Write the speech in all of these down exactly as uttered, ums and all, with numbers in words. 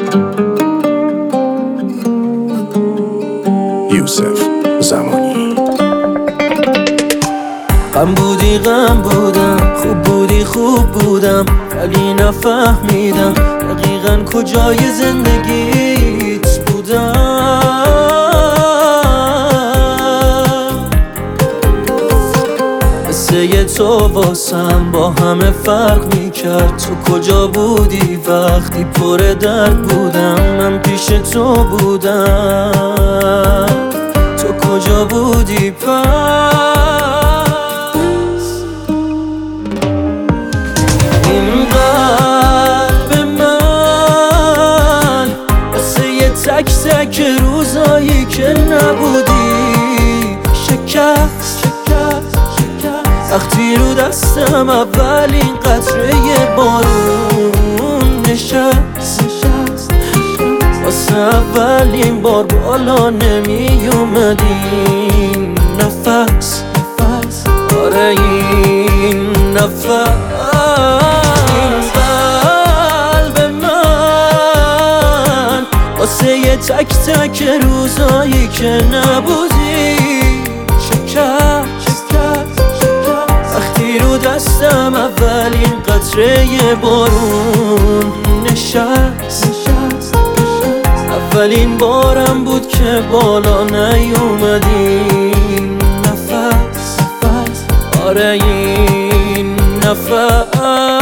یوسف زمانی. غم بودی غم بودم، خوب بودی خوب بودم، ولی نفهمیدم دقیقاً کجای زندگیت بودم. قصه تو واسم با همه فرق میکرد. تو کجا بودی وقتی پر درد بودم؟ من پیش تو بودم، تو کجا بودی پس؟ این قلب من واسه یه تک تک روزایی که نبودی شکست. وقتی رو دستم اولین قطره بارون نشست، واسه اولین بار بالا نمی اومدیم نفس. آره این نفس. این قلب من واسه یه تک تک روزایی که نبودی شکست. وقتی رو دستم اولین قطره بارون نشست، اولین بارم بود که بالا نیومدیم نفس. آره این نفس.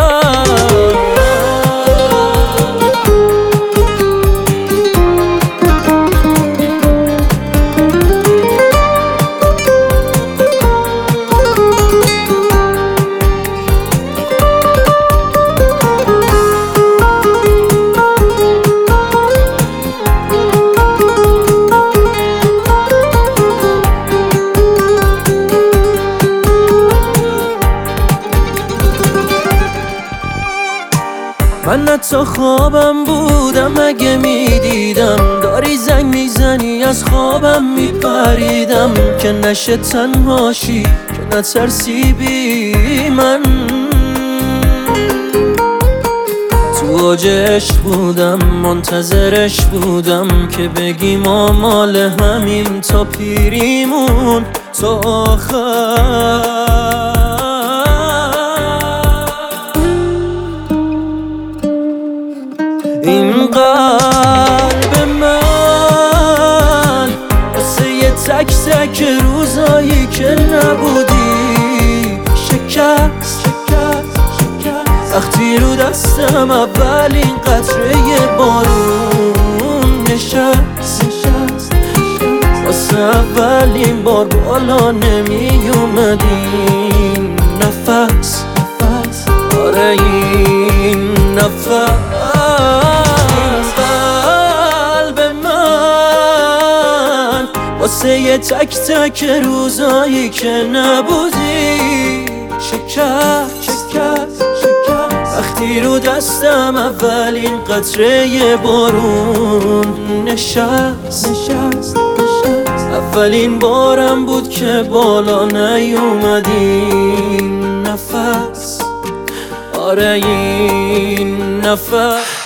من حتی خوابم بودم اگه میدیدم داری زنگ میزنی از خوابم میپریدم که نشه تنهاشی، که نترسی بی من. تو اوج عشق بودم منتظرش بودم که بگیم آمال همیم تا پیریمون تا آخر. این قلب من واسه یه تک تک روزایی که نبودی شکست. وقتی رو دستم اولین قطره بارون نشست، واسه اولین بار بالا نمی اومدیم نفس. آره این نفس. واسه یه تک تک روزایی که نبودی شکست. وقتی رو دستم اولین قطره بارون نشست، اولین بارم بود که بالا نیومدیم نفس. آره این نفس.